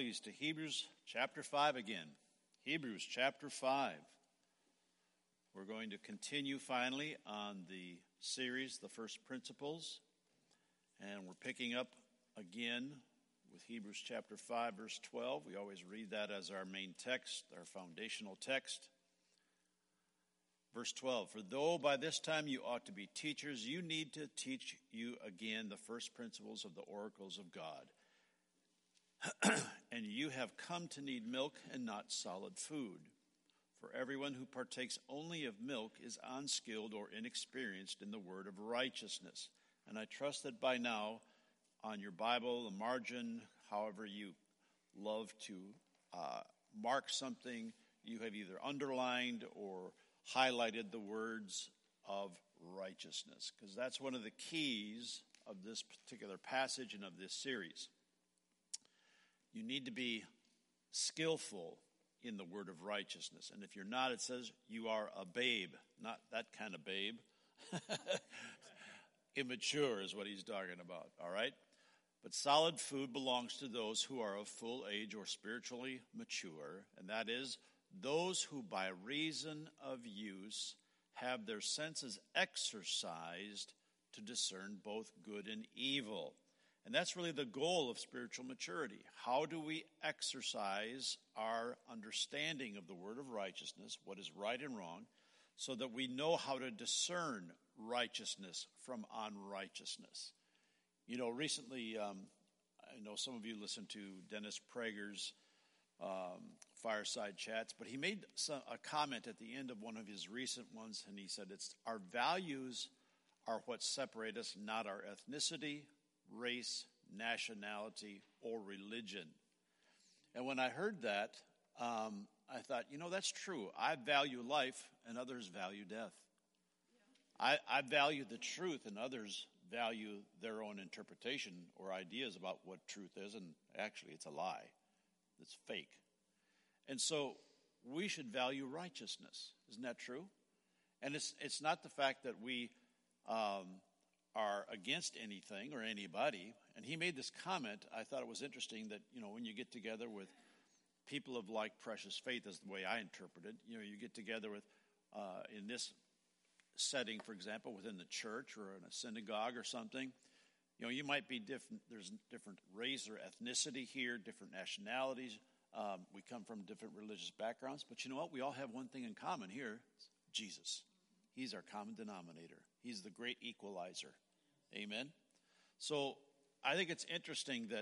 please, to Hebrews chapter 5 again. Hebrews chapter 5. We're going to continue finally on the series, The First Principles. And we're picking up again with Hebrews chapter 5, verse 12. We always read that as our main text, our foundational text. Verse 12, for though by this time you ought to be teachers, you need to teach you again the first principles of the oracles of God. And you have come to need milk and not solid food. For everyone who partakes only of milk is unskilled or inexperienced in the word of righteousness. And I trust that by now, on your Bible, the margin, however you love to mark something, you have either underlined or highlighted the words of righteousness, because that's one of the keys of this particular passage and of this series. You need to be skillful in the word of righteousness. And if you're not, it says you are a babe, not that kind of babe. Immature is what he's talking about, all right? But solid food belongs to those who are of full age or spiritually mature, and that is those who by reason of use have their senses exercised to discern both good and evil. And that's really the goal of spiritual maturity. How do we exercise our understanding of the word of righteousness, what is right and wrong, so that we know how to discern righteousness from unrighteousness? You know, recently, I know some of you listened to Dennis Prager's fireside chats, but he made a comment at the end of one of his recent ones, and he said, our values are what separate us, not our ethnicity, race, nationality, or religion. And when I heard that, I thought, that's true. I value life, and others value death. Yeah. I value the truth, and others value their own interpretation or ideas about what truth is, and actually it's a lie. It's fake. And so we should value righteousness. Isn't that true? And it's not the fact that we are against anything or anybody. And he made this comment. I thought it was interesting that, when you get together with people of like precious faith, is the way I interpret it. You get together with, in this setting, for example, within the church or in a synagogue or something, you might be different. There's different race or ethnicity here, different nationalities. We come from different religious backgrounds. But you know what? We all have one thing in common here. It's Jesus. He's our common denominator. He's the great equalizer. Amen? So I think it's interesting that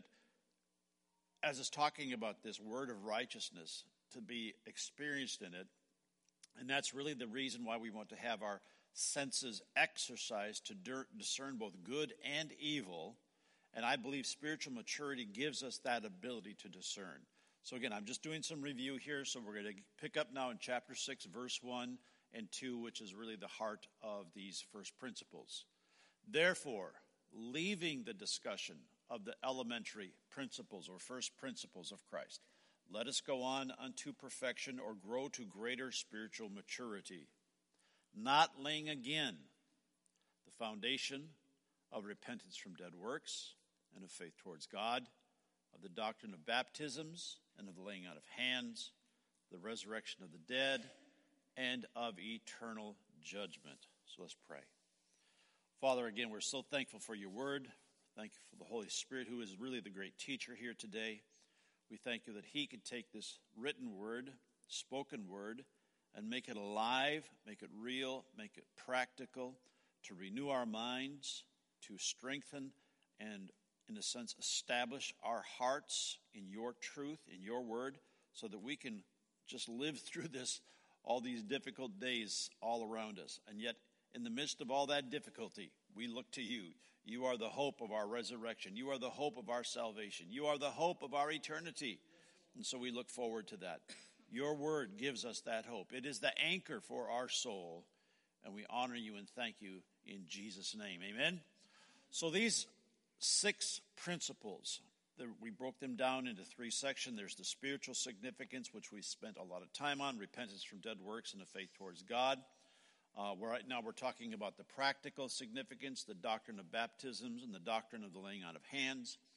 as it's talking about this word of righteousness, to be experienced in it, and that's really the reason why we want to have our senses exercised to discern both good and evil. And I believe spiritual maturity gives us that ability to discern. So again, I'm just doing some review here. So we're going to pick up now in chapter 6, verse 1 and 2, which is really the heart of these first principles. Therefore, leaving the discussion of the elementary principles or first principles of Christ, let us go on unto perfection or grow to greater spiritual maturity, not laying again the foundation of repentance from dead works and of faith towards God, of the doctrine of baptisms and of the laying out of hands, the resurrection of the dead, and of eternal judgment. So let's pray. Father, again, we're so thankful for your word. Thank you for the Holy Spirit, who is really the great teacher here today. We thank you that he could take this written word, spoken word, and make it alive, make it real, make it practical, to renew our minds, to strengthen and, in a sense, establish our hearts in your truth, in your word, so that we can just live through all these difficult days all around us. And yet, in the midst of all that difficulty, we look to you. You are the hope of our resurrection. You are the hope of our salvation. You are the hope of our eternity. And so we look forward to that. Your word gives us that hope. It is the anchor for our soul. And we honor you and thank you in Jesus' name. Amen. So these 6 principles, we broke them down into 3 sections. There's the spiritual significance, which we spent a lot of time on, repentance from dead works and the faith towards God. Right now we're talking about the practical significance, the doctrine of baptisms, and the doctrine of the laying out of hands.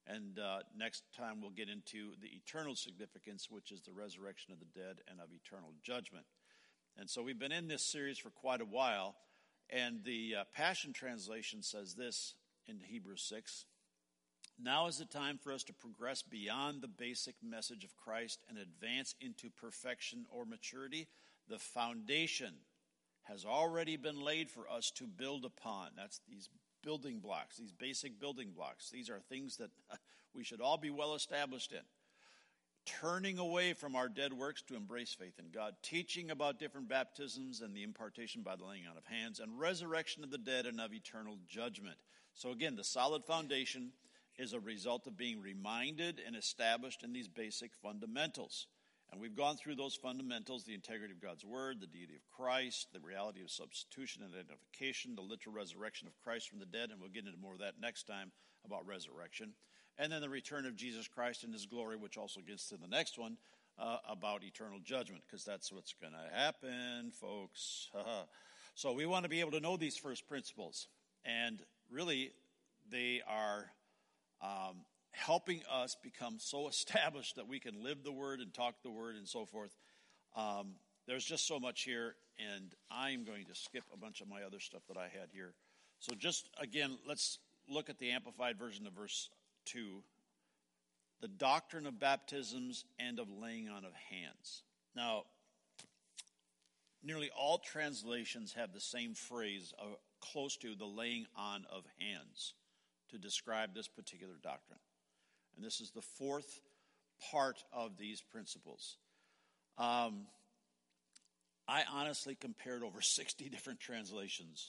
And next time we'll get into the eternal significance, which is the resurrection of the dead and of eternal judgment. And so we've been in this series for quite a while, and the Passion Translation says this in Hebrews 6. Now is the time for us to progress beyond the basic message of Christ and advance into perfection or maturity. The foundation has already been laid for us to build upon. That's these building blocks, these basic building blocks. These are things that we should all be well established in. Turning away from our dead works to embrace faith in God, teaching about different baptisms and the impartation by the laying on of hands, and resurrection of the dead and of eternal judgment. So again, the solid foundation is a result of being reminded and established in these basic fundamentals. And we've gone through those fundamentals: the integrity of God's word, the deity of Christ, the reality of substitution and identification, the literal resurrection of Christ from the dead, and we'll get into more of that next time about resurrection. And then the return of Jesus Christ in his glory, which also gets to the next one about eternal judgment, because that's what's going to happen, folks. So we want to be able to know these first principles. And really, they are helping us become so established that we can live the word and talk the word and so forth. There's just so much here, and I'm going to skip a bunch of my other stuff that I had here. So just, again, let's look at the Amplified version of verse 2. The doctrine of baptisms and of laying on of hands. Now, nearly all translations have the same phrase, close to the laying on of hands, to describe this particular doctrine. And this is the fourth part of these principles. I honestly compared over 60 different translations.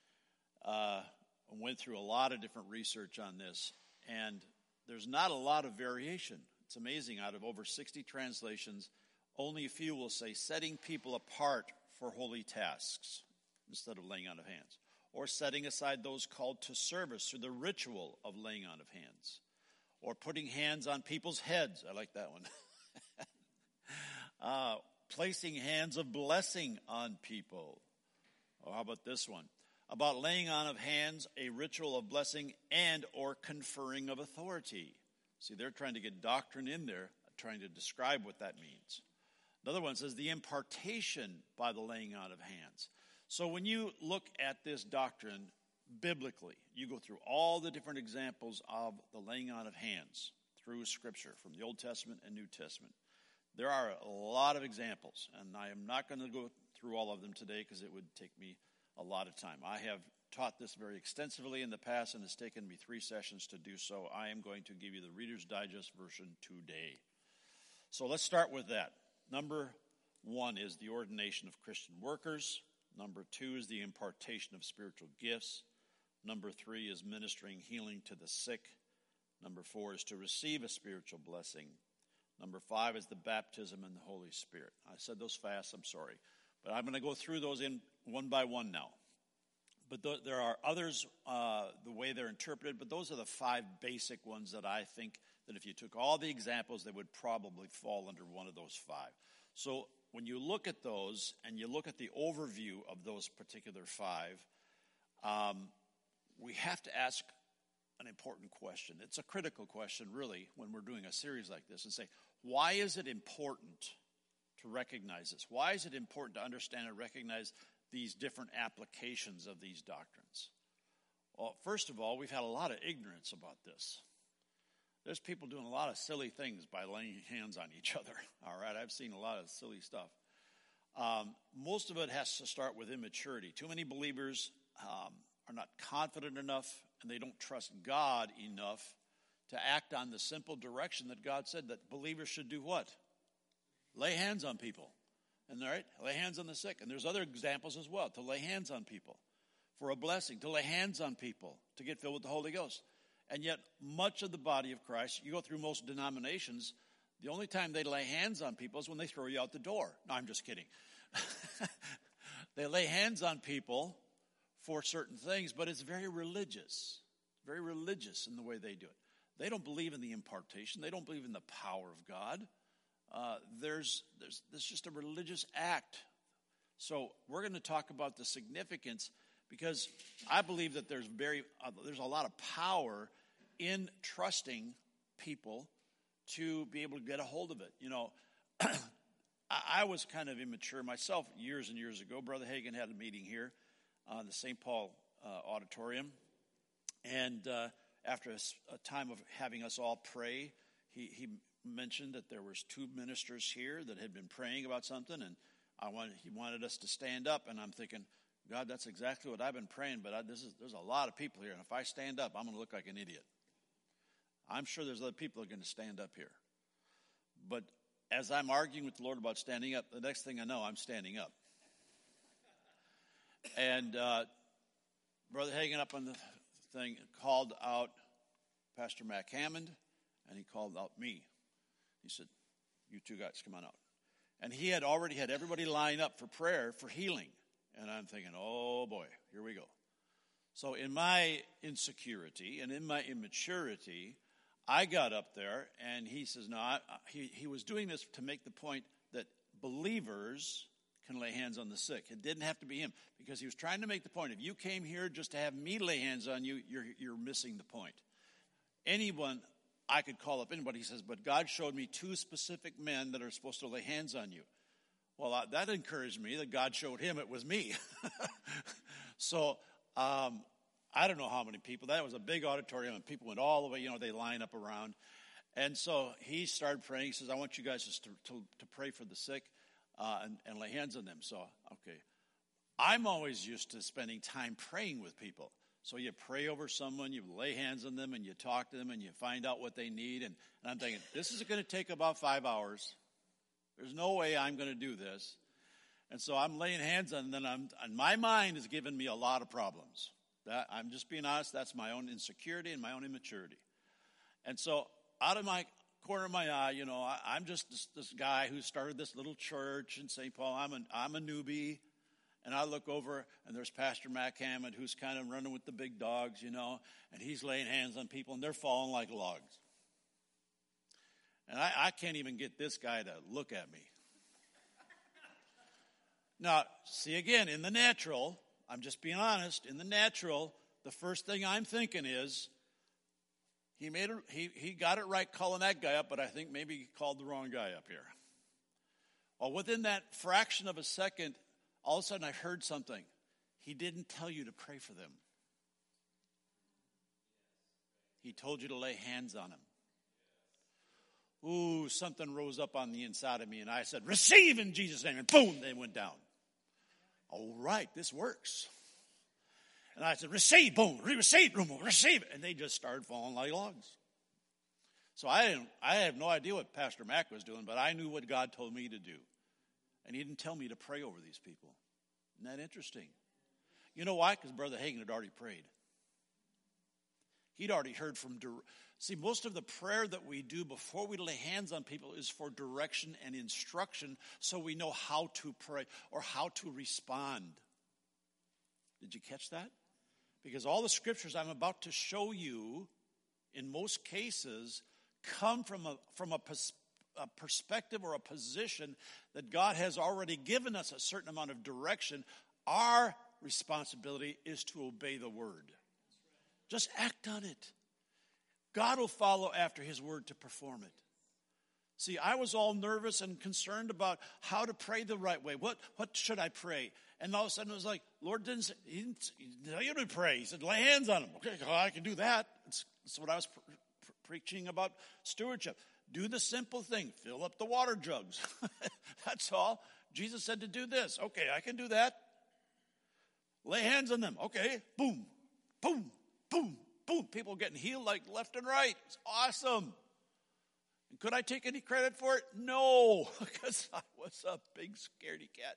Went through a lot of different research on this, and there's not a lot of variation. It's amazing. Out of over 60 translations, only a few will say setting people apart for holy tasks instead of laying on of hands, or setting aside those called to service through the ritual of laying on of hands, or putting hands on people's heads. I like that one. Placing hands of blessing on people. Or how about this one? About laying on of hands, a ritual of blessing and or conferring of authority. See, they're trying to get doctrine in there, trying to describe what that means. Another one says the impartation by the laying on of hands. So when you look at this doctrine biblically, you go through all the different examples of the laying on of hands through Scripture, from the Old Testament and New Testament. There are a lot of examples, and I am not going to go through all of them today because it would take me a lot of time. I have taught this very extensively in the past, and it's taken me 3 sessions to do so. I am going to give you the Reader's Digest version today. So let's start with that. Number 1 is the ordination of Christian workers. Number 2 is the impartation of spiritual gifts. Number 3 is ministering healing to the sick. Number 4 is to receive a spiritual blessing. Number 5 is the baptism in the Holy Spirit. I said those fast, I'm sorry. But I'm going to go through those in one by one now. But there are others, the way they're interpreted, but those are the 5 basic ones that I think that if you took all the examples, they would probably fall under one of those 5. So when you look at those and you look at the overview of those particular 5, we have to ask an important question. It's a critical question, really, when we're doing a series like this, and say, why is it important to recognize this? Why is it important to understand and recognize these different applications of these doctrines? Well, first of all, we've had a lot of ignorance about this. There's people doing a lot of silly things by laying hands on each other. All right, I've seen a lot of silly stuff. Most of it has to start with immaturity. Too many believers are not confident enough, and they don't trust God enough to act on the simple direction that God said that believers should do what? Lay hands on people. And right, lay hands on the sick. And there's other examples as well, to lay hands on people for a blessing, to lay hands on people to get filled with the Holy Ghost. And yet, much of the body of Christ, you go through most denominations, the only time they lay hands on people is when they throw you out the door. No, I'm just kidding. They lay hands on people for certain things, but it's very religious in the way they do it. They don't believe in the impartation. They don't believe in the power of God. There's just a religious act. So we're going to talk about the significance, because I believe that there's a lot of power in trusting people to be able to get a hold of it. You know, I was kind of immature myself years and years ago. Brother Hagin had a meeting here on the St. Paul auditorium. And after a time of having us all pray, he mentioned that there was 2 ministers here that had been praying about something, and he wanted us to stand up. And I'm thinking, God, that's exactly what I've been praying, but there's a lot of people here, and if I stand up, I'm going to look like an idiot. I'm sure there's other people that are going to stand up here. But as I'm arguing with the Lord about standing up, the next thing I know, I'm standing up. And Brother Hagin up on the thing called out Pastor Mac Hammond, and he called out me. He said, you 2 guys, come on out. And he had already had everybody line up for prayer for healing. And I'm thinking, oh boy, here we go. So in my insecurity and in my immaturity, I got up there, and he says, no, he was doing this to make the point that believers can lay hands on the sick. It didn't have to be him, because he was trying to make the point. If you came here just to have me lay hands on you, you're missing the point. Anyone, I could call up anybody. He says, but God showed me 2 specific men that are supposed to lay hands on you. Well, that encouraged me that God showed him it was me. So I don't know how many people. That was a big auditorium, and people went all the way, you know, they line up around. And so he started praying. He says, I want you guys just to pray for the sick and lay hands on them. So, okay. I'm always used to spending time praying with people. So you pray over someone, you lay hands on them, and you talk to them, and you find out what they need. And I'm thinking, this is going to take about 5 hours. There's no way I'm going to do this. And so I'm laying hands on them, and my mind is giving me a lot of problems. That, I'm just being honest, that's my own insecurity and my own immaturity. And so out of my corner of my eye, you know, I'm just this guy who started this little church in St. Paul. I'm a newbie. And I look over, and there's Pastor Mac Hammond, who's kind of running with the big dogs, you know, and he's laying hands on people, and they're falling like logs. And I can't even get this guy to look at me. Now, see, again, in the natural, I'm just being honest, in the natural, the first thing I'm thinking is, he got it right calling that guy up, but I think maybe he called the wrong guy up here. Well, within that fraction of a second, all of a sudden I heard something. He didn't tell you to pray for them. He told you to lay hands on them. Ooh, something rose up on the inside of me, and I said, receive in Jesus' name, and boom, they went down. All right, this works. And I said, receive, boom, receive, receive. And they just started falling like logs. So I have no idea what Pastor Mac was doing, but I knew what God told me to do. And he didn't tell me to pray over these people. Isn't that interesting? You know why? Because Brother Hagin had already prayed. He'd already heard from... See, most of the prayer that we do before we lay hands on people is for direction and instruction, so we know how to pray or how to respond. Did you catch that? Because all the scriptures I'm about to show you, in most cases, come from a perspective or a position that God has already given us a certain amount of direction. Our responsibility is to obey the word. Just act on it. God will follow after his word to perform it. See, I was all nervous and concerned about how to pray the right way. What should I pray? And all of a sudden it was like, Lord didn't tell you to pray. He said, lay hands on them. Okay, well, I can do that. That's what I was preaching about stewardship. Do the simple thing. Fill up the water jugs. That's all. Jesus said to do this. Okay, I can do that. Lay hands on them. Okay, boom, boom, boom, boom. People getting healed like left and right. It's awesome. And could I take any credit for it? No, because I was a big scaredy cat.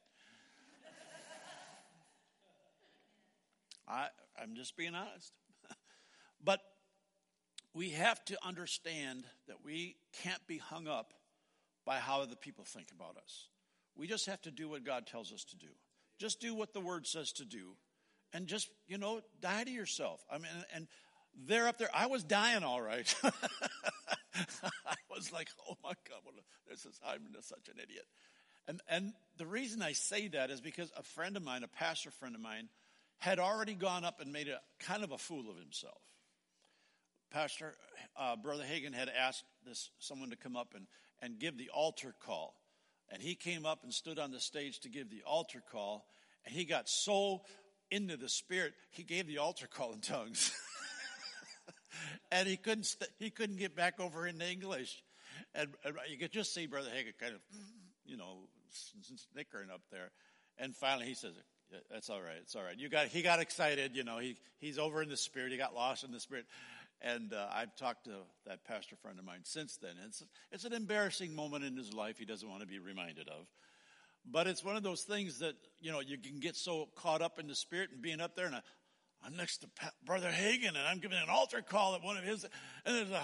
I'm just being honest. But we have to understand that we can't be hung up by how other people think about us. We just have to do what God tells us to do. Just do what the word says to do. And just, die to yourself. I mean, and they're up there. I was dying all right. I was like, oh my God, I'm just such an idiot. And the reason I say that is because a friend of mine, a pastor friend of mine, had already gone up and made a kind of a fool of himself. Brother Hagin had asked someone to come up and give the altar call. And he came up and stood on the stage to give the altar call. And he got so into the Spirit, he gave the altar call in tongues. And he couldn't get back over into English. And you could just see Brother Hagin kind of, snickering up there. And finally he says, yeah, that's all right. It's all right. He got excited. He's over in the Spirit. He got lost in the Spirit. And I've talked to that pastor friend of mine since then. It's an embarrassing moment in his life he doesn't want to be reminded of. But it's one of those things that, you can get so caught up in the Spirit and being up there. And I'm next to Brother Hagin, and I'm giving an altar call at one of his. And there's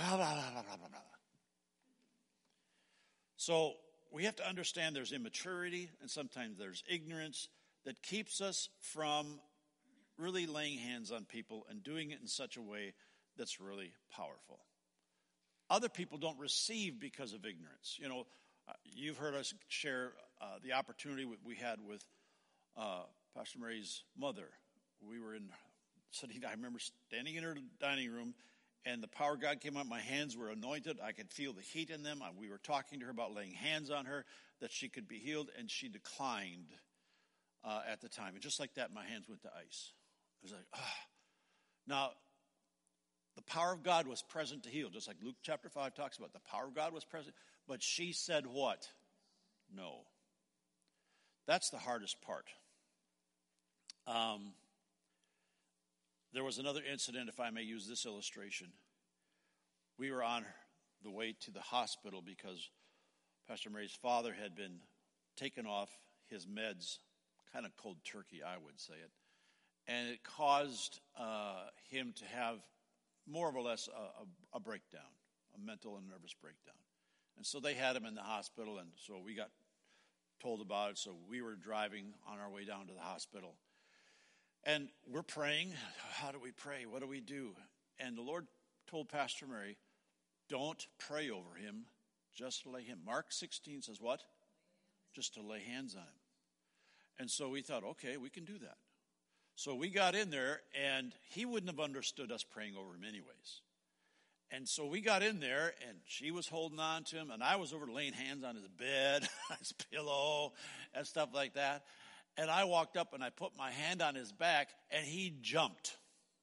So we have to understand there's immaturity and sometimes there's ignorance that keeps us from really laying hands on people and doing it in such a way that's really powerful. Other people don't receive because of ignorance. You've heard us share the opportunity we had with Pastor Mary's mother. We were I remember standing in her dining room, and the power of God came out. My hands were anointed. I could feel the heat in them. We were talking to her about laying hands on her, that she could be healed, and she declined at the time. And just like that, my hands went to ice. It was like, Now, the power of God was present to heal, just like Luke chapter 5 talks about. The power of God was present, but she said what? No. That's the hardest part. There was another incident, if I may use this illustration. We were on the way to the hospital because Pastor Mary's father had been taken off his meds, kind of cold turkey, I would say it. And it caused him to have more or less a breakdown, a mental and nervous breakdown. And so they had him in the hospital, and so we got told about it. So we were driving on our way down to the hospital. And we're praying. How do we pray? What do we do? And the Lord told Pastor Mary, don't pray over him, just lay him. Mark 16 says what? Just to lay hands on him. And so we thought, okay, we can do that. So we got in there, and he wouldn't have understood us praying over him anyways. And so we got in there, and she was holding on to him, and I was over laying hands on his bed, his pillow, and stuff like that. And I walked up, and I put my hand on his back, and he jumped.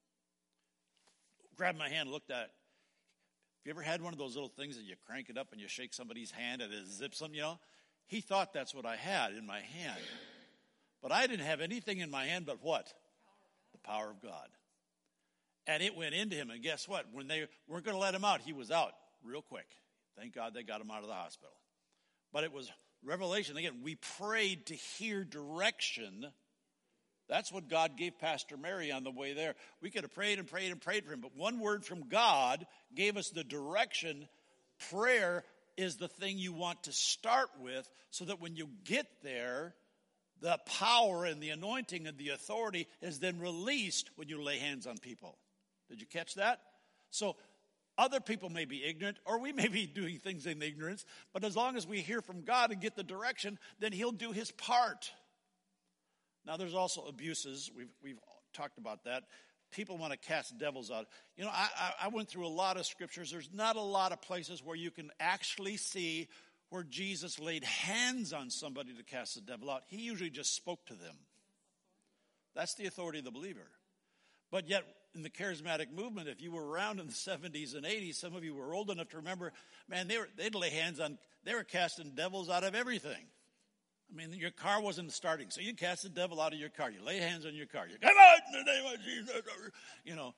Grabbed my hand, looked at it. Have you ever had one of those little things that you crank it up and you shake somebody's hand and it zips them, He thought that's what I had in my hand. But I didn't have anything in my hand but what? The power of God. And it went into him. And guess what? When they weren't going to let him out, he was out real quick. Thank God they got him out of the hospital. But it was revelation. Again, we prayed to hear direction. That's what God gave Pastor Mary on the way there. We could have prayed and prayed and prayed for him. But one word from God gave us the direction. Prayer is the thing you want to start with so that when you get there, the power and the anointing and the authority is then released when you lay hands on people. Did you catch that? So other people may be ignorant, or we may be doing things in ignorance, but as long as we hear from God and get the direction, then he'll do his part. Now, there's also abuses. We've talked about that. People want to cast devils out. I went through a lot of scriptures. There's not a lot of places where you can actually see where Jesus laid hands on somebody to cast the devil out. He usually just spoke to them. That's the authority of the believer. But yet, in the charismatic movement, if you were around in the 70s and 80s, some of you were old enough to remember, man, they'd lay hands on, they were casting devils out of everything. I mean, your car wasn't starting, so you cast the devil out of your car. You lay hands on your car. You come out in the name of Jesus.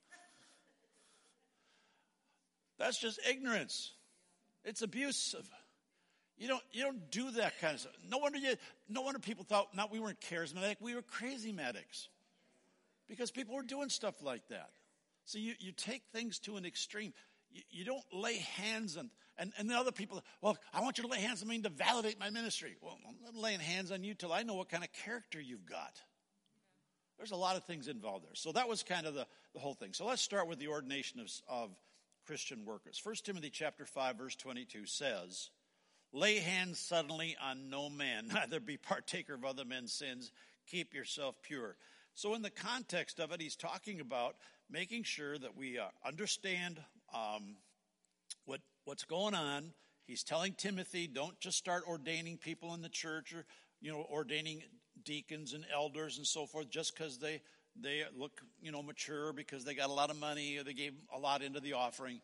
That's just ignorance. It's abusive. You don't do that kind of stuff. No wonder people thought not we weren't charismatic, we were crazy-matics. Because people were doing stuff like that. So you take things to an extreme. You don't lay hands on, and the other people, well, I want you to lay hands on me to validate my ministry. Well, I'm not laying hands on you till I know what kind of character you've got. There's a lot of things involved there. So that was kind of the whole thing. So let's start with the ordination of Christian workers. 1 Timothy chapter 5, verse 22 says, lay hands suddenly on no man, neither be partaker of other men's sins. Keep yourself pure. So in the context of it, he's talking about making sure that we understand what's going on. He's telling Timothy, don't just start ordaining people in the church or, ordaining deacons and elders and so forth just because they look, mature, because they got a lot of money or they gave a lot into the offering.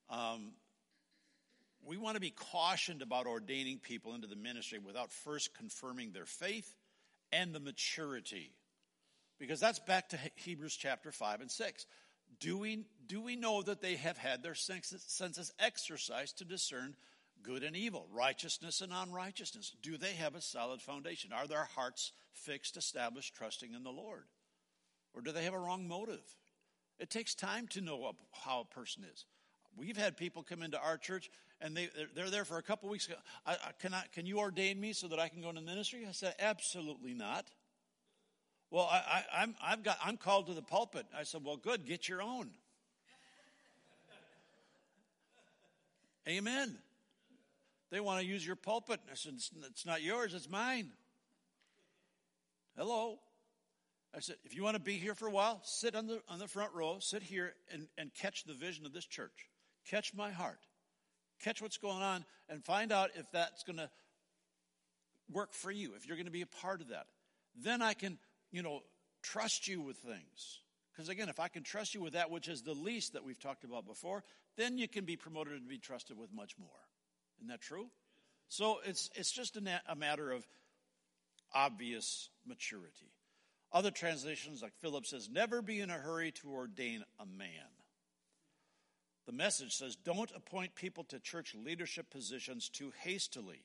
We want to be cautioned about ordaining people into the ministry without first confirming their faith and the maturity. Because that's back to Hebrews chapter 5 and 6. Do we know that they have had their senses exercised to discern good and evil, righteousness and unrighteousness? Do they have a solid foundation? Are their hearts fixed, established, trusting in the Lord? Or do they have a wrong motive? It takes time to know how a person is. We've had people come into our church and they're there for a couple weeks. Can you ordain me so that I can go into ministry? I said, absolutely not. Well, I'm called to the pulpit. I said, well, good, get your own. Amen. They want to use your pulpit. I said, it's not yours, it's mine. Hello. I said, if you want to be here for a while, sit on the front row, sit here and catch the vision of this church. Catch my heart. Catch what's going on and find out if that's going to work for you, if you're going to be a part of that. Then I can, trust you with things. Because again, if I can trust you with that which is the least that we've talked about before, then you can be promoted to be trusted with much more. Isn't that true? So it's just a matter of obvious maturity. Other translations, like Philip says, never be in a hurry to ordain a man. The Message says, don't appoint people to church leadership positions too hastily.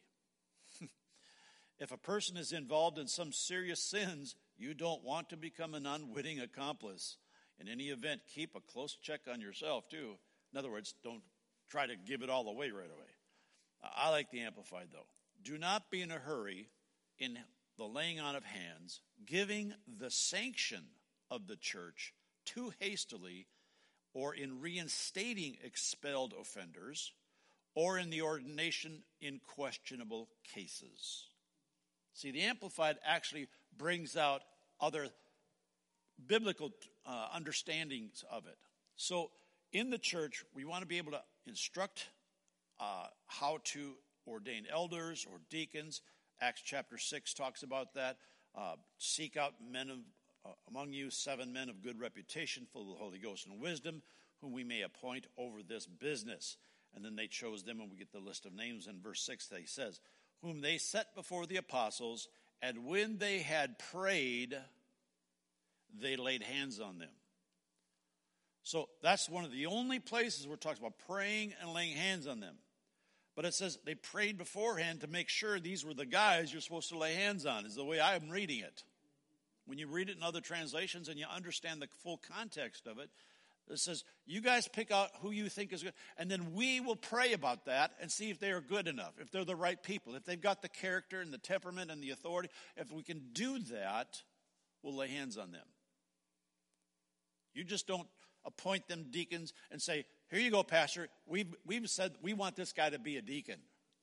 If a person is involved in some serious sins, you don't want to become an unwitting accomplice. In any event, keep a close check on yourself, too. In other words, don't try to give it all away right away. I like the Amplified, though. Do not be in a hurry in the laying on of hands, giving the sanction of the church too hastily, or in reinstating expelled offenders, or in the ordination in questionable cases. See, the Amplified actually brings out other biblical understandings of it. So in the church, we want to be able to instruct how to ordain elders or deacons. Acts chapter 6 talks about that. Seek out men among you, 7 men of good reputation, full of the Holy Ghost and wisdom, whom we may appoint over this business. And then they chose them, and we get the list of names in verse 6 that he says, whom they set before the apostles, and when they had prayed, they laid hands on them. So that's one of the only places where it talks about praying and laying hands on them. But it says they prayed beforehand to make sure these were the guys you're supposed to lay hands on, is the way I'm reading it. When you read it in other translations and you understand the full context of it, it says, you guys pick out who you think is good, and then we will pray about that and see if they are good enough, if they're the right people, if they've got the character and the temperament and the authority. If we can do that, we'll lay hands on them. You just don't appoint them deacons and say, here you go, Pastor, we've said we want this guy to be a deacon.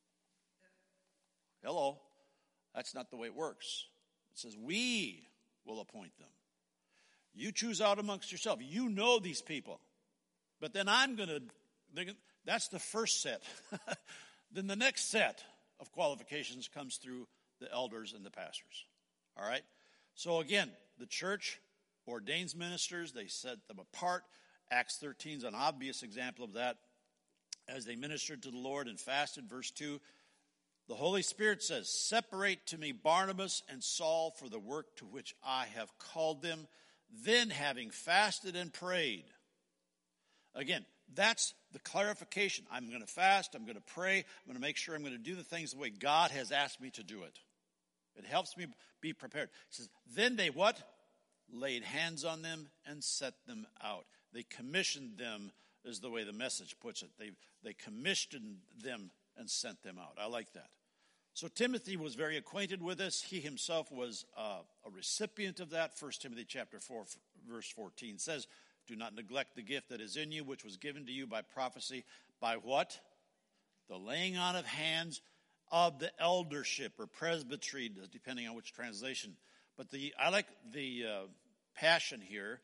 Hello. That's not the way it works. It says we will appoint them. You choose out amongst yourself. You know these people. But then that's the first set. Then the next set of qualifications comes through the elders and the pastors. All right? So again, the church ordains ministers. They set them apart. Acts 13 is an obvious example of that. As they ministered to the Lord and fasted, verse 2, the Holy Spirit says, separate to me Barnabas and Saul for the work to which I have called them. Then, having fasted and prayed. Again, that's the clarification. I'm going to fast. I'm going to pray. I'm going to make sure I'm going to do the things the way God has asked me to do it. It helps me be prepared. It says, then they what? Laid hands on them and set them out. They commissioned them, is the way the Message puts it. They commissioned them and sent them out. I like that. So Timothy was very acquainted with this. He himself was a recipient of that. 1 Timothy chapter 4, verse 14 says, do not neglect the gift that is in you, which was given to you by prophecy. By what? The laying on of hands of the eldership or presbytery, depending on which translation. But I like the Passion here.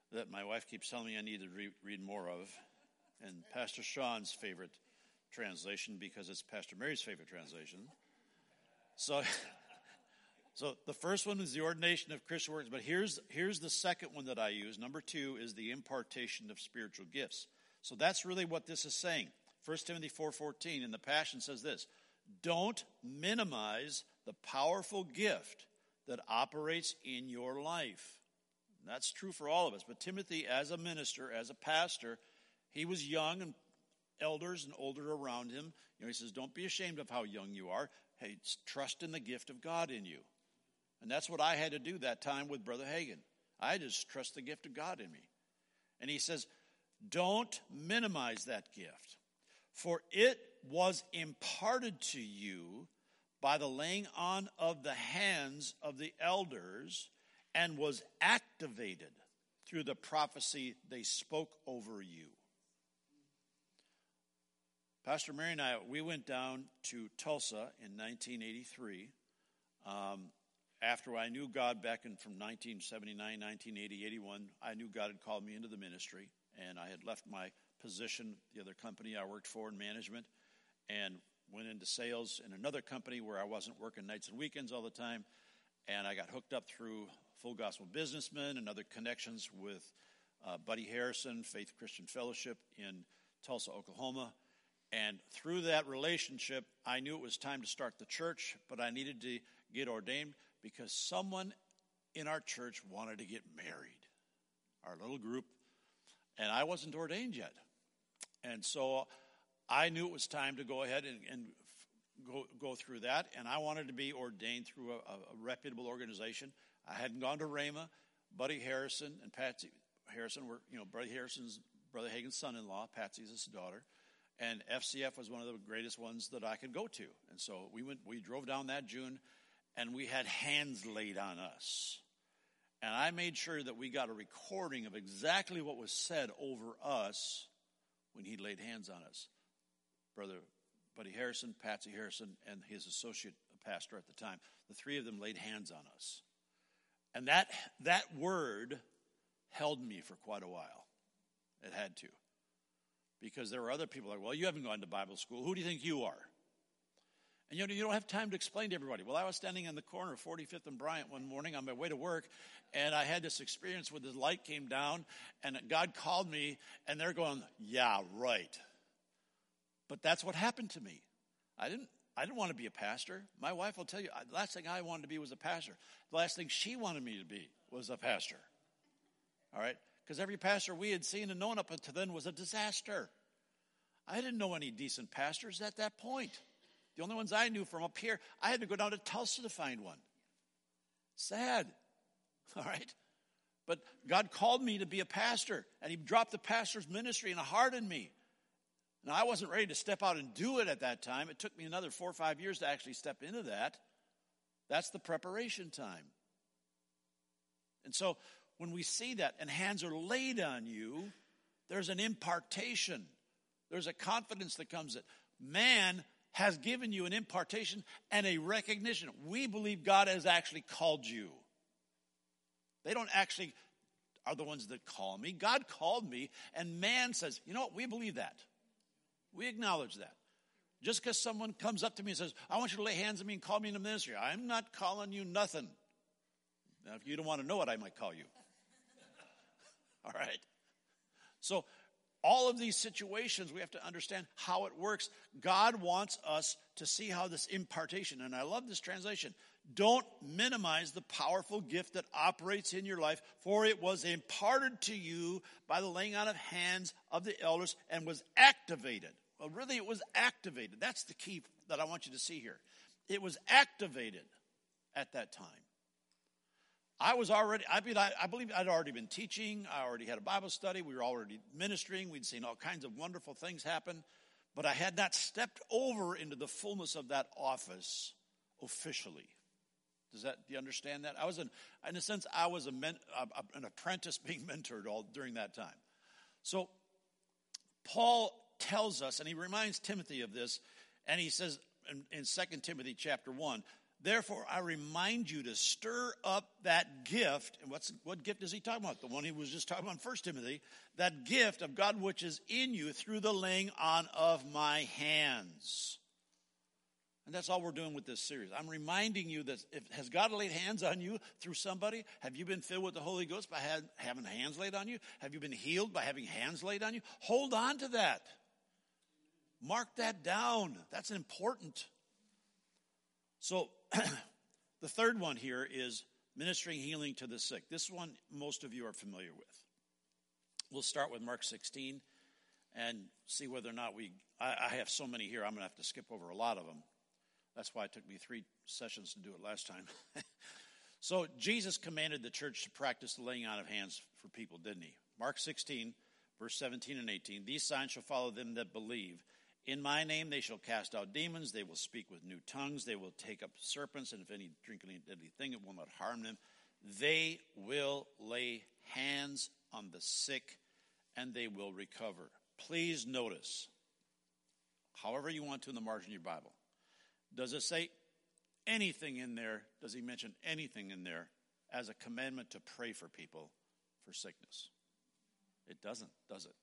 that my wife keeps telling me I need to read more of, and Pastor Sean's favorite translation, because it's Pastor Mary's favorite translation. So the first one is the ordination of Christian works, but here's the second one that I use. Number 2 is the impartation of spiritual gifts. So that's really what this is saying. 1 Timothy 4:14 in the Passion says this: don't minimize the powerful gift that operates in your life. And that's true for all of us. But Timothy, as a minister, as a pastor, he was young, and elders and older around him. He says, don't be ashamed of how young you are. Hey, trust in the gift of God in you. And that's what I had to do that time with Brother Hagin. I just trust the gift of God in me. And he says, don't minimize that gift, for it was imparted to you by the laying on of the hands of the elders, and was activated through the prophecy they spoke over you. Pastor Mary and I, we went down to Tulsa in 1983. After I knew God back from 1979, 1980, 81, I knew God had called me into the ministry, and I had left my position, the other company I worked for in management, and went into sales in another company where I wasn't working nights and weekends all the time, and I got hooked up through Full Gospel Businessmen and other connections with Buddy Harrison, Faith Christian Fellowship in Tulsa, Oklahoma. And through that relationship, I knew it was time to start the church, but I needed to get ordained because someone in our church wanted to get married, our little group, and I wasn't ordained yet. And so I knew it was time to go ahead and go through that, and I wanted to be ordained through a reputable organization. I hadn't gone to Rhema. Buddy Harrison and Patsy Harrison were, Buddy Harrison's, Brother Hagin's son-in-law. Patsy's his daughter. And FCF was one of the greatest ones that I could go to. And so we drove down that June, and we had hands laid on us. And I made sure that we got a recording of exactly what was said over us when he laid hands on us. Brother Buddy Harrison, Patsy Harrison, and his associate pastor at the time, the three of them laid hands on us. And that word held me for quite a while. It had to. Because there were other people like, well, you haven't gone to Bible school. Who do you think you are? And you don't have time to explain to everybody. Well, I was standing in the corner of 45th and Bryant one morning on my way to work, and I had this experience where the light came down, and God called me, and they're going, yeah, right. But that's what happened to me. I didn't want to be a pastor. My wife will tell you, the last thing I wanted to be was a pastor. The last thing she wanted me to be was a pastor. All right? Because every pastor we had seen and known up until then was a disaster. I didn't know any decent pastors at that point. The only ones I knew from up here, I had to go down to Tulsa to find one. Sad. All right? But God called me to be a pastor, and he dropped the pastor's ministry and hardened me. Now, I wasn't ready to step out and do it at that time. It took me another 4 or 5 years to actually step into that. That's the preparation time. And so when we see that and hands are laid on you, there's an impartation. There's a confidence that comes in. Man has given you an impartation and a recognition. We believe God has actually called you. They don't actually are the ones that call me. God called me, and man says, you know what, we believe that. We acknowledge that. Just because someone comes up to me and says, I want you to lay hands on me and call me into ministry, I'm not calling you nothing. Now, if you don't want to know it, I might call you. All right? So all of these situations, we have to understand how it works. God wants us to see how this impartation, and I love this translation, don't minimize the powerful gift that operates in your life, for it was imparted to you by the laying on of hands of the elders and was activated. Well, really, it was activated. That's the key that I want you to see here. It was activated at that time. I believe I'd already been teaching. I already had a Bible study. We were already ministering. We'd seen all kinds of wonderful things happen. But I had not stepped over into the fullness of that office officially. Do you understand that? In a sense, I was an apprentice being mentored all during that time. So Paul tells us, and he reminds Timothy of this, and he says in 2 Timothy chapter 1, Therefore, I remind you to stir up that gift. And what gift is he talking about? The one he was just talking about in 1 Timothy. That gift of God which is in you through the laying on of my hands. And that's all we're doing with this series. I'm reminding you that has God laid hands on you through somebody? Have you been filled with the Holy Ghost by having hands laid on you? Have you been healed by having hands laid on you? Hold on to that. Mark that down. That's important. So the third one here is ministering healing to the sick. This one most of you are familiar with. We'll start with Mark 16 and see whether or not I have so many here, I'm going to have to skip over a lot of them. That's why it took me 3 sessions to do it last time. So Jesus commanded the church to practice the laying on of hands for people, didn't he? Mark 16, verse 17 and 18. These signs shall follow them that believe. In my name they shall cast out demons. They will speak with new tongues. They will take up serpents. And if any drink any deadly thing, it will not harm them. They will lay hands on the sick and they will recover. Please notice, however you want to in the margin of your Bible, does it say anything in there? Does he mention anything in there as a commandment to pray for people for sickness? It doesn't, does it?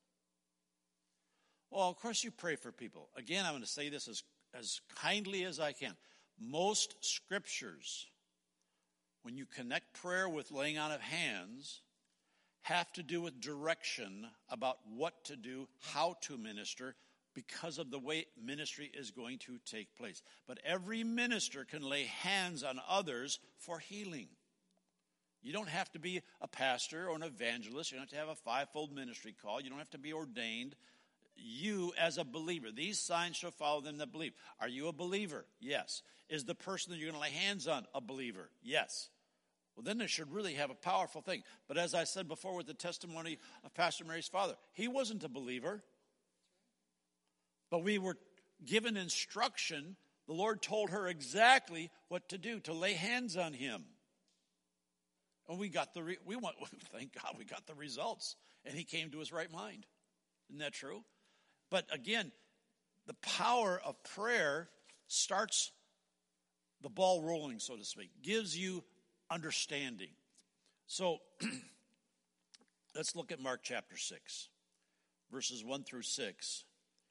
Well, of course you pray for people. Again, I'm going to say this as kindly as I can. Most scriptures, when you connect prayer with laying on of hands, have to do with direction about what to do, how to minister, because of the way ministry is going to take place. But every minister can lay hands on others for healing. You don't have to be a pastor or an evangelist. You don't have to have a 5-fold ministry call. You don't have to be ordained. You as a believer, these signs shall follow them that believe. Are you a believer? Yes. Is the person that you're going to lay hands on a believer? Yes. Well, then they should really have a powerful thing. But as I said before with the testimony of Pastor Mary's father, he wasn't a believer. But we were given instruction. The Lord told her exactly what to do, to lay hands on him. And we got thank God we got the results. And he came to his right mind. Isn't that true? But again, the power of prayer starts the ball rolling, so to speak, gives you understanding. So let's look at Mark chapter 6, verses 1 through 6.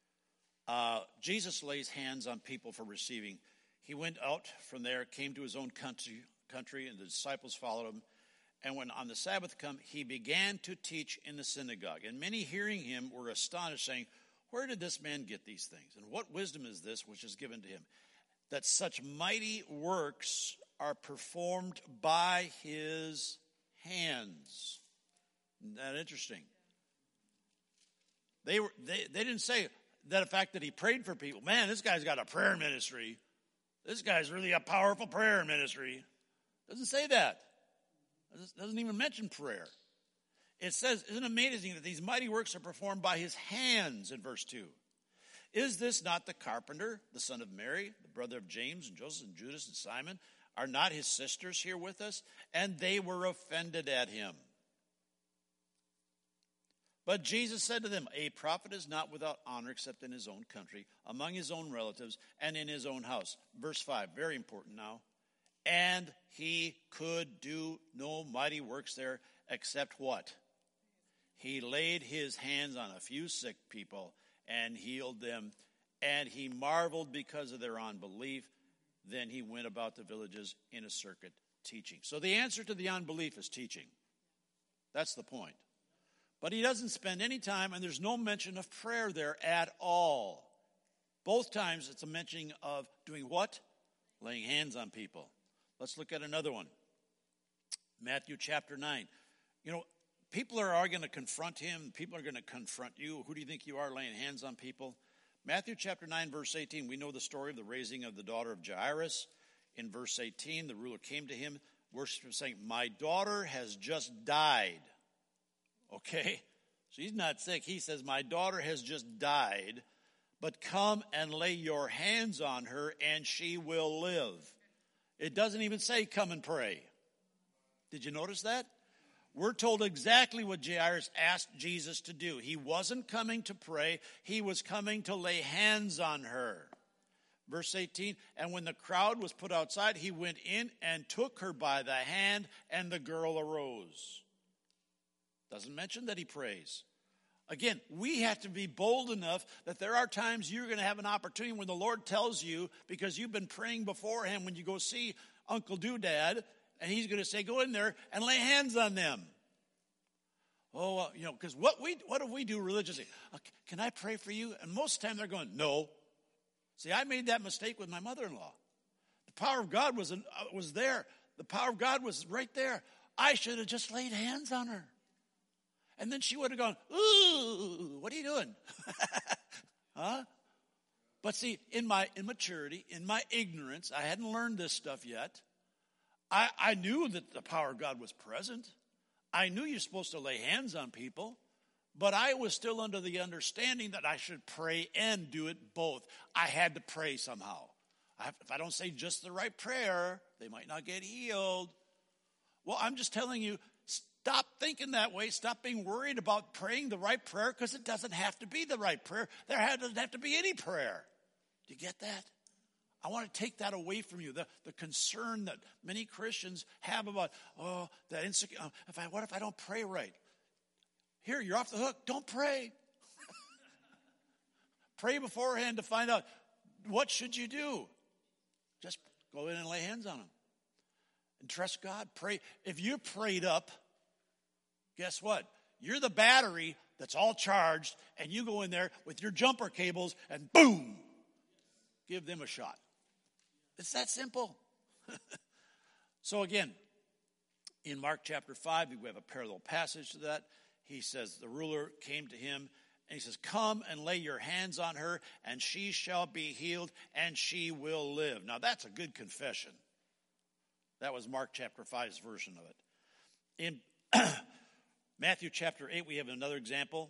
Jesus lays hands on people for receiving. He went out from there, came to his own country, and the disciples followed him. And when on the Sabbath come, he began to teach in the synagogue. And many hearing him were astonished, saying, where did this man get these things? And what wisdom is this which is given to him, that such mighty works are performed by his hands? Isn't that interesting? They didn't say that the fact that he prayed for people. Man, this guy's got a prayer ministry. This guy's really a powerful prayer ministry. Doesn't say that. Doesn't even mention prayer. It says, isn't it amazing that these mighty works are performed by his hands in verse 2? Is this not the carpenter, the son of Mary, the brother of James and Joseph and Judas and Simon? Are not his sisters here with us? And they were offended at him. But Jesus said to them, a prophet is not without honor except in his own country, among his own relatives, and in his own house. Verse 5, very important now. And he could do no mighty works there except what? He laid his hands on a few sick people and healed them. And he marveled because of their unbelief. Then he went about the villages in a circuit teaching. So the answer to the unbelief is teaching. That's the point. But he doesn't spend any time, and there's no mention of prayer there at all. Both times it's a mentioning of doing what? Laying hands on people. Let's look at another one. Matthew chapter 9. You know, people are going to confront him. People are going to confront you. Who do you think you are laying hands on people? Matthew chapter 9, verse 18. We know the story of the raising of the daughter of Jairus. In verse 18, the ruler came to him, worshiping, saying, my daughter has just died. Okay? She's not sick. He says, my daughter has just died, but come and lay your hands on her and she will live. It doesn't even say come and pray. Did you notice that? We're told exactly what Jairus asked Jesus to do. He wasn't coming to pray. He was coming to lay hands on her. Verse 18, and when the crowd was put outside, he went in and took her by the hand, and the girl arose. Doesn't mention that he prays. Again, we have to be bold enough that there are times you're going to have an opportunity when the Lord tells you, because you've been praying beforehand, when you go see Uncle Doodad, and he's going to say, go in there and lay hands on them. Oh, because what do we do religiously? Can I pray for you? And most of the time they're going, no. See, I made that mistake with my mother-in-law. The power of God was there. The power of God was right there. I should have just laid hands on her. And then she would have gone, ooh, what are you doing? Huh? But see, in my immaturity, in my ignorance, I hadn't learned this stuff yet. I knew that the power of God was present. I knew you're supposed to lay hands on people. But I was still under the understanding that I should pray and do it both. I had to pray somehow. If I don't say just the right prayer, they might not get healed. Well, I'm just telling you, stop thinking that way. Stop being worried about praying the right prayer, because it doesn't have to be the right prayer. There doesn't have to be any prayer. Do you get that? I want to take that away from you. The concern that many Christians have about, that insecure. What if I don't pray right? Here, you're off the hook. Don't pray. Pray beforehand to find out what should you do. Just go in and lay hands on them. And trust God. Pray. If you're prayed up, guess what? You're the battery that's all charged, and you go in there with your jumper cables and boom, give them a shot. It's that simple. So again, in Mark chapter 5, we have a parallel passage to that. He says, the ruler came to him, and he says, come and lay your hands on her, and she shall be healed, and she will live. Now, that's a good confession. That was Mark chapter 5's version of it. In Matthew chapter 8, we have another example.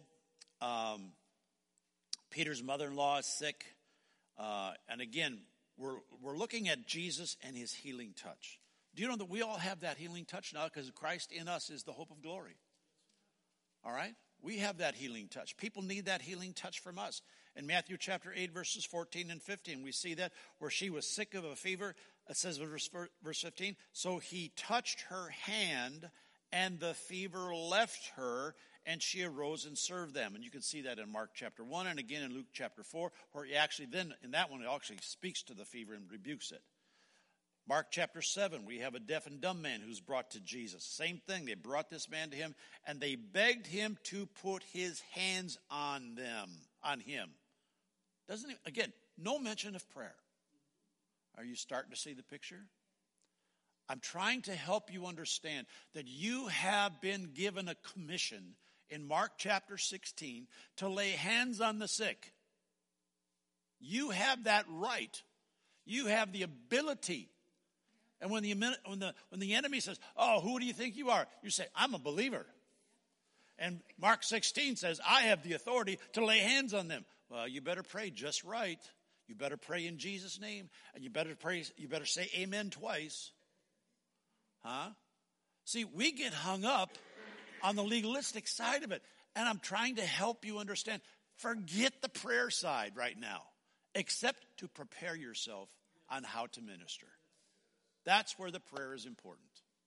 Peter's mother-in-law is sick. And again, we're looking at Jesus and his healing touch. Do you know that we all have that healing touch now, because Christ in us is the hope of glory? All right? We have that healing touch. People need that healing touch from us. In Matthew chapter 8, verses 14 and 15, we see that where she was sick of a fever. It says in verse 15, so he touched her hand, and the fever left her, and she arose and served them. And you can see that in Mark chapter 1 and again in Luke chapter 4, where he actually then, in that one, it actually speaks to the fever and rebukes it. Mark chapter 7, we have a deaf and dumb man who's brought to Jesus. Same thing. They brought this man to him, and they begged him to put his hands on him. Doesn't he? Again, no mention of prayer. Are you starting to see the picture? I'm trying to help you understand that you have been given a commission in Mark chapter 16 to lay hands on the sick. You have that right. You have the ability. And when the enemy says, oh, who do you think you are? You say, I'm a believer. And Mark 16 says, I have the authority to lay hands on them. Well, you better pray just right. You better pray in Jesus' name. And you better say amen twice. Huh? See, we get hung up on the legalistic side of it. And I'm trying to help you understand. Forget the prayer side right now, except to prepare yourself on how to minister. That's where the prayer is important.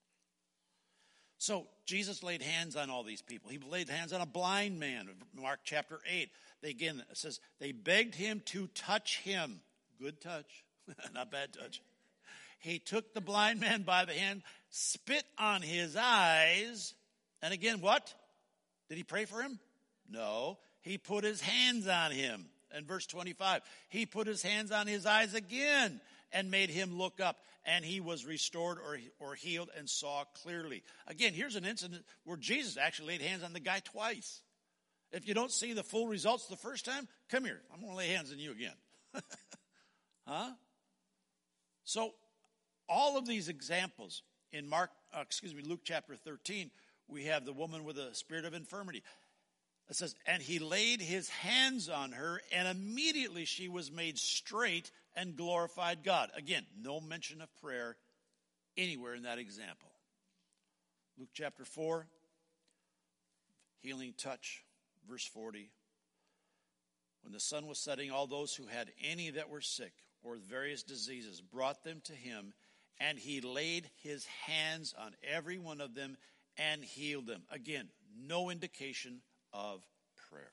So Jesus laid hands on all these people. He laid hands on a blind man. Mark chapter 8. It says, they begged him to touch him. Good touch, not bad touch. He took the blind man by the hand, spit on his eyes. And again, what? Did he pray for him? No. He put his hands on him. And verse 25, he put his hands on his eyes again and made him look up. And he was restored or healed and saw clearly. Again, here's an incident where Jesus actually laid hands on the guy twice. If you don't see the full results the first time, come here. I'm going to lay hands on you again. Huh? So all of these examples in Luke chapter 13, we have the woman with a spirit of infirmity. It says, and he laid his hands on her, and immediately she was made straight and glorified God. Again, no mention of prayer anywhere in that example. Luke chapter 4, healing touch, verse 40. When the sun was setting, all those who had any that were sick or with various diseases, brought them to him, and he laid his hands on every one of them and healed them. Again, no indication of prayer.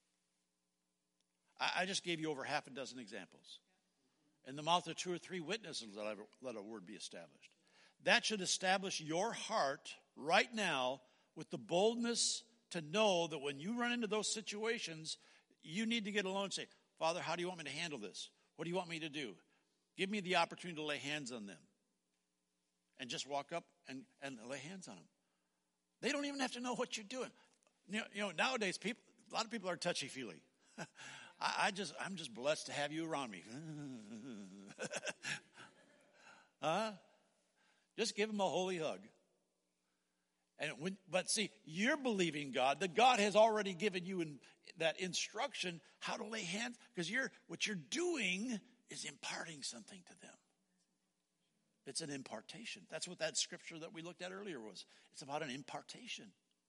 I just gave you over half a dozen examples. In the mouth of 2 or 3 witnesses, let a word be established. That should establish your heart right now with the boldness to know that when you run into those situations, you need to get alone and say, Father, how do you want me to handle this? What do you want me to do? Give me the opportunity to lay hands on them. And just walk up and lay hands on them. They don't even have to know what you're doing. You know, nowadays, a lot of people are touchy-feely. I'm just blessed to have you around me. Just give them a holy hug. But see, you're believing God, that God has already given you that instruction how to lay hands, because what you're doing is imparting something to them. It's an impartation. That's what that scripture that we looked at earlier was. It's about an impartation.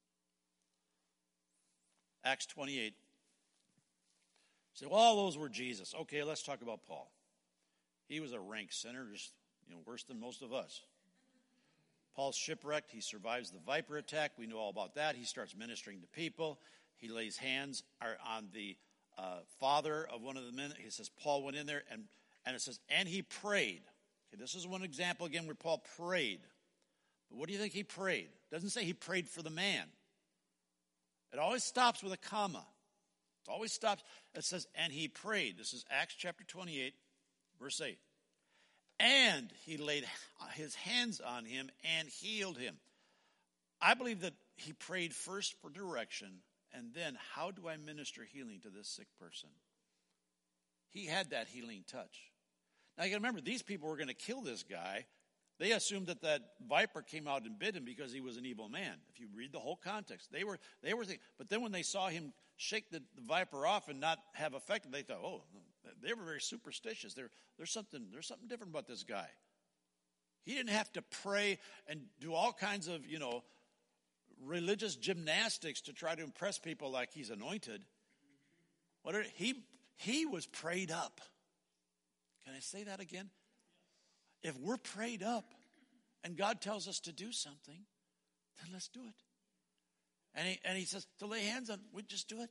Acts 28. Say, well, all those were Jesus. Okay, let's talk about Paul. He was a rank sinner, just worse than most of us. Paul's shipwrecked. He survives the viper attack. We know all about that. He starts ministering to people. He lays hands on the father of one of the men. He says Paul went in there, and it says, and he prayed. Okay, this is one example again where Paul prayed. But what do you think he prayed? It doesn't say he prayed for the man. It always stops with a comma. It always stops. It says, and he prayed. This is Acts chapter 28, verse 8. And he laid his hands on him and healed him. I believe that he prayed first for direction, and then how do I minister healing to this sick person? He had that healing touch. Now you got to remember, these people were going to kill this guy. They assumed that viper came out and bit him because he was an evil man. If you read the whole context, they were thinking, but then when they saw him shake the viper off and not have effect, they thought, oh, they were very superstitious. There's something different about this guy. He didn't have to pray and do all kinds of, religious gymnastics to try to impress people like he's anointed. He was prayed up. Can I say that again? If we're prayed up and God tells us to do something, then let's do it. And he says to lay hands on, we just do it.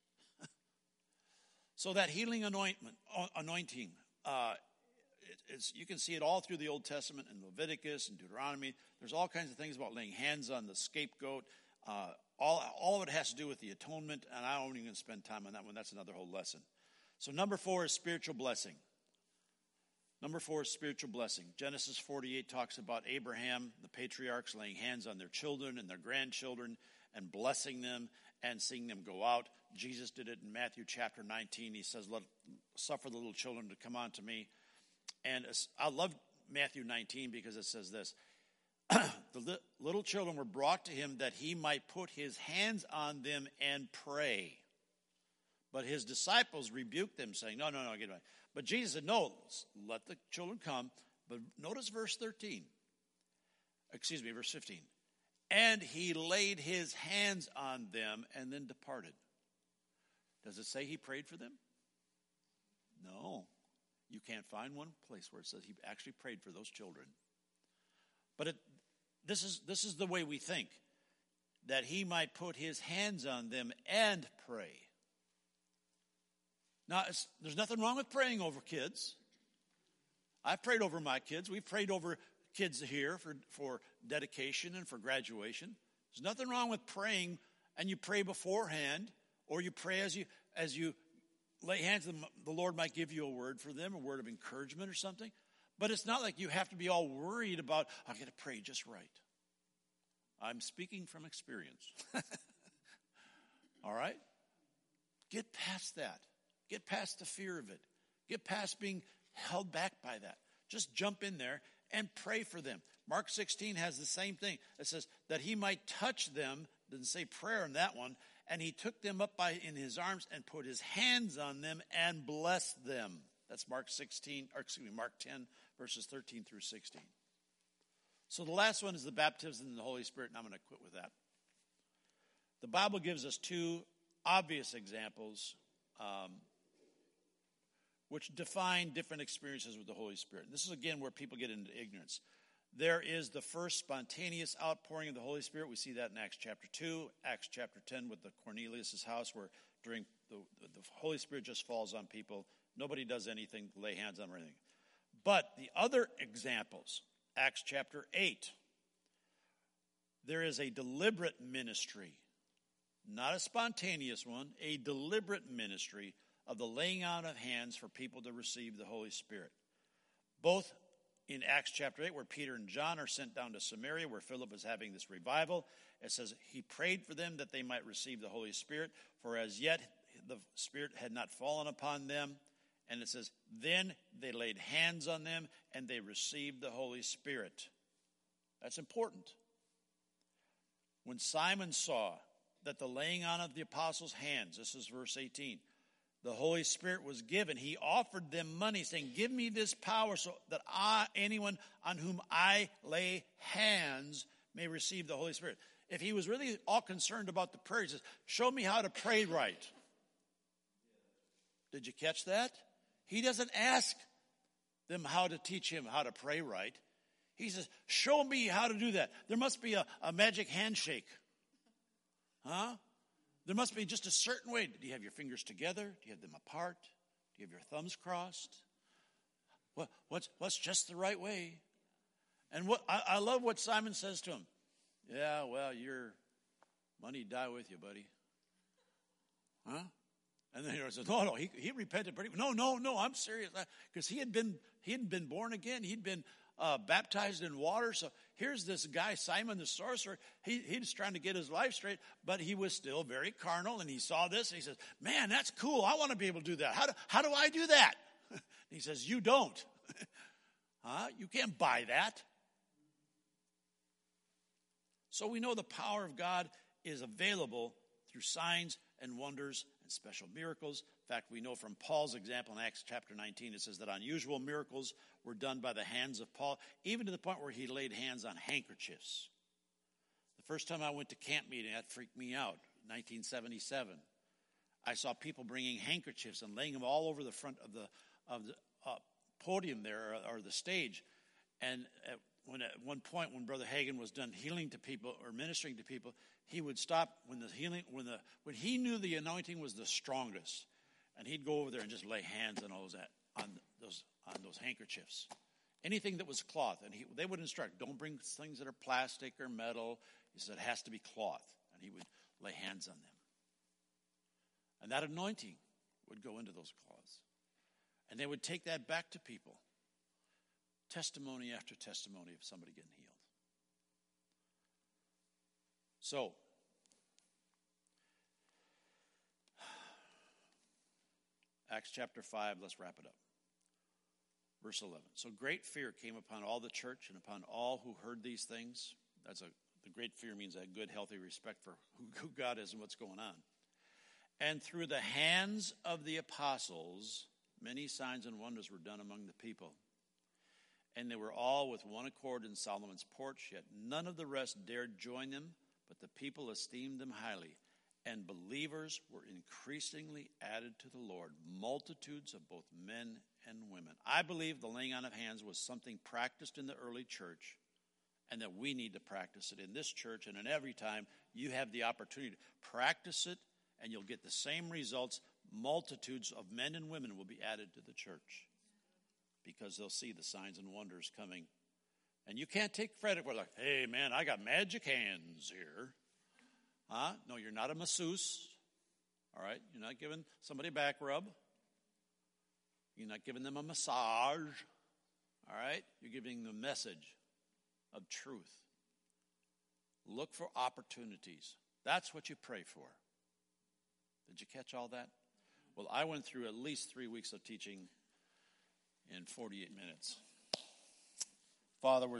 So that healing anointing, you can see it all through the Old Testament in Leviticus and Deuteronomy. There's all kinds of things about laying hands on the scapegoat. All of it has to do with the atonement, and I don't even spend time on that one. That's another whole lesson. So number 4 is spiritual blessing. Number 4 is spiritual blessing. Genesis 48 talks about Abraham, the patriarchs, laying hands on their children and their grandchildren and blessing them and seeing them go out. Jesus did it in Matthew chapter 19. He says, suffer the little children to come unto me. And I love Matthew 19 because it says this. The little children were brought to him that he might put his hands on them and pray. But his disciples rebuked them, saying, no, get away. But Jesus said, no, let the children come. But notice verse 15. Verse 15. And he laid his hands on them and then departed. Does it say he prayed for them? No. You can't find one place where it says he actually prayed for those children. But this is the way we think. That he might put his hands on them and pray. Now, there's nothing wrong with praying over kids. I've prayed over my kids. We've prayed over kids here for dedication and for graduation. There's nothing wrong with praying, and you pray beforehand, or you pray as you lay hands on them. The Lord might give you a word for them, a word of encouragement or something. But it's not like you have to be all worried about, I got to pray just right. I'm speaking from experience. All right? Get past that. Get past the fear of it. Get past being held back by that. Just jump in there and pray for them. Mark 16 has the same thing. It says that he might touch them. Doesn't say prayer in that one. And he took them up in his arms and put his hands on them and blessed them. That's Mark 10, verses 13 through 16. So the last one is the baptism in the Holy Spirit, and I'm going to quit with that. The Bible gives us 2 obvious examples which define different experiences with the Holy Spirit. This is, again, where people get into ignorance. There is the first spontaneous outpouring of the Holy Spirit. We see that in Acts chapter 2, Acts chapter 10 with the Cornelius' house, where during the Holy Spirit just falls on people. Nobody does anything, lay hands on them or anything. But the other examples, Acts chapter 8, there is a deliberate ministry, not a spontaneous one, a deliberate ministry of the laying on of hands for people to receive the Holy Spirit. Both in Acts chapter 8, where Peter and John are sent down to Samaria, where Philip is having this revival, it says he prayed for them that they might receive the Holy Spirit, for as yet the Spirit had not fallen upon them. And it says, then they laid hands on them and they received the Holy Spirit. That's important. When Simon saw that the laying on of the apostles' hands, this is verse 18, the Holy Spirit was given, he offered them money, saying, give me this power so that anyone on whom I lay hands may receive the Holy Spirit. If he was really all concerned about the prayer, he says, show me how to pray right. Did you catch that? He doesn't ask them how to teach him how to pray right. He says, show me how to do that. There must be a magic handshake. Huh? There must be just a certain way. Do you have your fingers together? Do you have them apart? Do you have your thumbs crossed? What's just the right way? And what I love what Simon says to him. Yeah, well, your money die with you, buddy. Huh? And then he says, no, he repented pretty. No, I'm serious. Because he had been born again. He'd been baptized in water. So here's this guy, Simon the sorcerer. He's trying to get his life straight, but he was still very carnal. And he saw this, and he says, man, that's cool. I want to be able to do that. How do I do that? He says, you don't. Huh? You can't buy that. So we know the power of God is available through signs and wonders and special miracles. In fact, we know from Paul's example in Acts chapter 19, it says that unusual miracles were done by the hands of Paul, even to the point where he laid hands on handkerchiefs. The first time I went to camp meeting, that freaked me out, 1977. I saw people bringing handkerchiefs and laying them all over the front of the podium there, or the stage. And at one point, when Brother Hagin was done healing to people or ministering to people, he would stop when he knew the anointing was the strongest, and he'd go over there and just lay hands on those handkerchiefs, anything that was cloth. And they would instruct, don't bring things that are plastic or metal. He said it has to be cloth, and he would lay hands on them, and that anointing would go into those cloths, and they would take that back to people. Testimony after testimony of somebody getting healed. So, Acts chapter 5, let's wrap it up. Verse 11. So great fear came upon all the church and upon all who heard these things. The great fear means a good, healthy respect for who God is and what's going on. And through the hands of the apostles, many signs and wonders were done among the people. And they were all with one accord in Solomon's porch, yet none of the rest dared join them, but the people esteemed them highly. And believers were increasingly added to the Lord, multitudes of both men and women. I believe the laying on of hands was something practiced in the early church, and that we need to practice it in this church. And in every time you have the opportunity to practice it, and you'll get the same results. Multitudes of men and women will be added to the church, because they'll see the signs and wonders coming. And you can't take credit for like, hey, man, I got magic hands here. Huh? No, you're not a masseuse. All right? You're not giving somebody a back rub. You're not giving them a massage. All right? You're giving them a message of truth. Look for opportunities. That's what you pray for. Did you catch all that? Well, I went through at least 3 weeks of teaching in 48 minutes. Father, we're